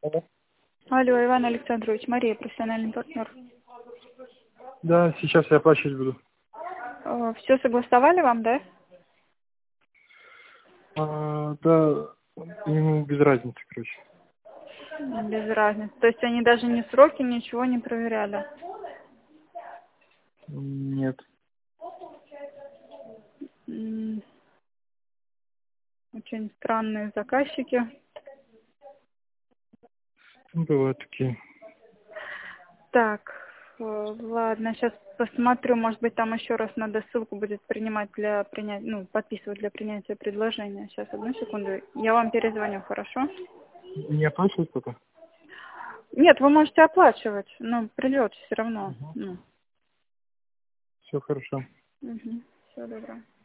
Алло. Алло, Иван Александрович, Мария, профессиональный партнер. Да, сейчас я оплачивать буду. Все согласовали вам, да? Да, ему без разницы, короче. Без разницы. То есть они даже ни сроки, ничего не проверяли? Нет. Очень странные заказчики. Бывают такие. Так, ладно, сейчас посмотрю, может быть, там еще раз надо ссылку будет принимать для принятия, ну, подписывать для принятия предложения. Сейчас, одну секунду. Я вам перезвоню, хорошо? Не оплачивать пока? Нет, вы можете оплачивать, но придет все равно. Все хорошо. Угу. Всего доброго.